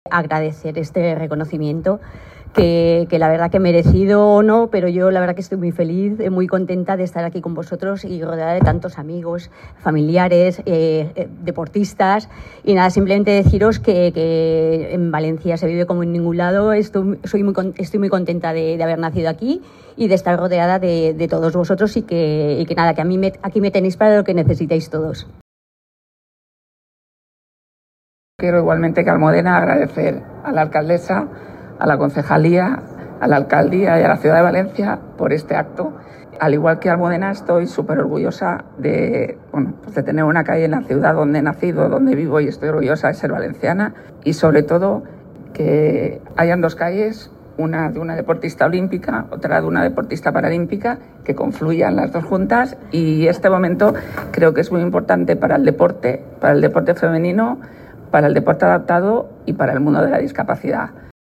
Agradecer este reconocimiento que la verdad que merecido o no, pero yo la verdad que estoy muy feliz, muy contenta de estar aquí con vosotros y rodeada de tantos amigos, familiares, deportistas y nada, simplemente deciros que en Valencia se vive como en ningún lado. Estoy muy contenta de haber nacido aquí y de estar rodeada de todos vosotros y que nada, que aquí me tenéis para lo que necesitéis todos. Quiero igualmente que Almudena agradecer a la alcaldesa, a la concejalía, a la alcaldía y a la ciudad de Valencia por este acto. Al igual que Almudena, estoy súper orgullosa de tener una calle en la ciudad donde he nacido, donde vivo, y estoy orgullosa de ser valenciana. Y sobre todo que hayan dos calles, una de una deportista olímpica, otra de una deportista paralímpica, que confluyan las dos juntas. Y este momento creo que es muy importante para el deporte femenino, para el deporte adaptado y para el mundo de la discapacidad.